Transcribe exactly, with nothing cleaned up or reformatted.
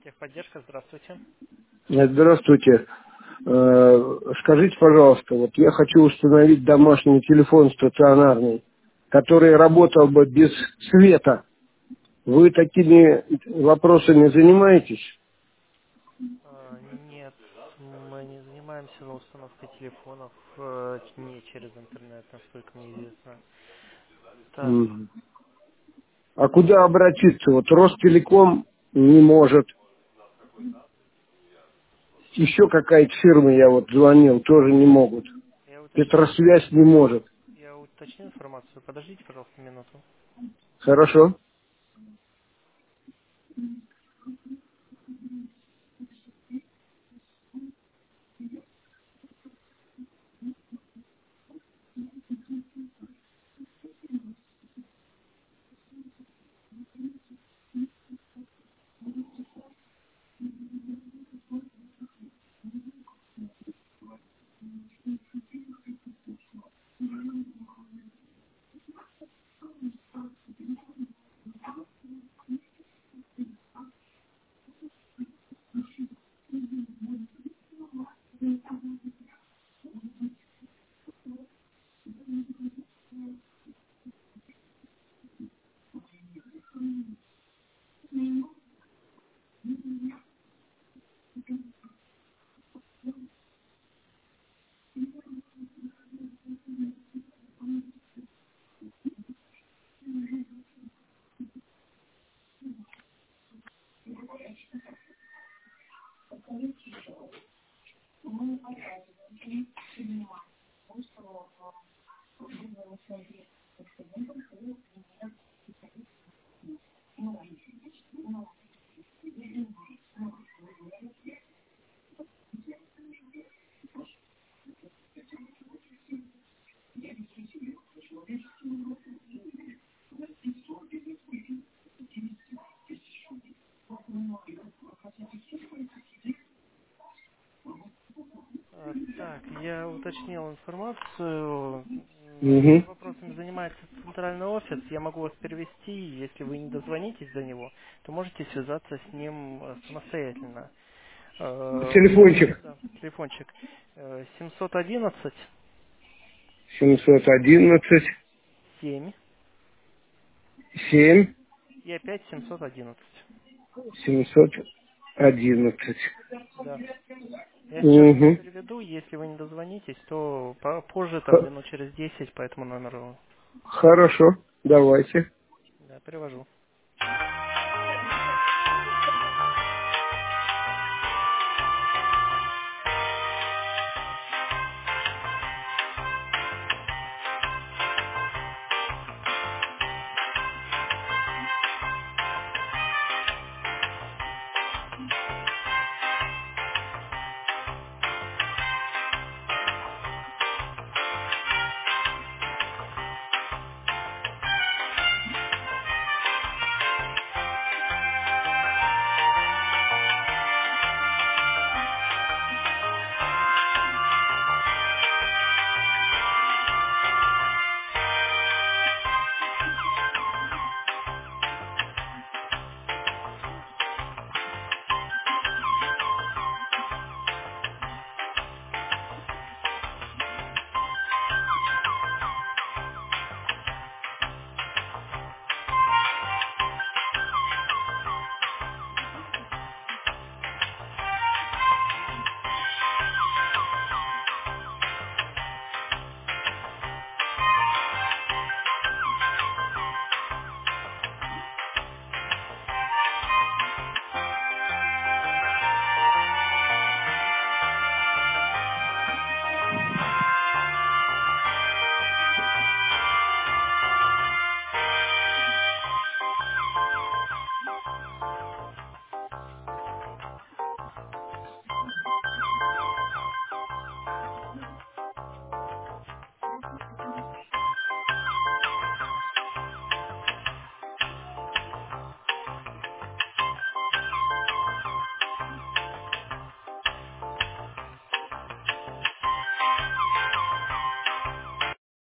Техподдержка, здравствуйте. Здравствуйте. Э, Скажите, пожалуйста, вот я хочу установить домашний телефон стационарный, который работал бы без света. Вы такими вопросами занимаетесь? А, Нет, мы не занимаемся установкой телефонов э, не через интернет, насколько мне известно. Так, Мгм. А куда обратиться? Вот Ростелеком не может. Еще какая-то фирма, я вот звонил, тоже не могут. я уточню, Петросвязь не может. я уточню информацию. Подождите, пожалуйста, минуту. Хорошо? А, Так, я уточнил информацию. М, Этими Угу. вопросами занимается центральный офис. Я могу вас перевести. Если вы не дозвонитесь до него, то можете связаться с ним э, самостоятельно. Э, Телефончик Да, телефончик э, семьсот одиннадцать семьсот одиннадцать семь семь и опять семьсот одиннадцать. семьсот одиннадцать. Да. Я сейчас вам Угу. переведу, если вы не дозвонитесь, то по- позже, там минут через десять по этому номеру. Хорошо, давайте. Да, перевожу.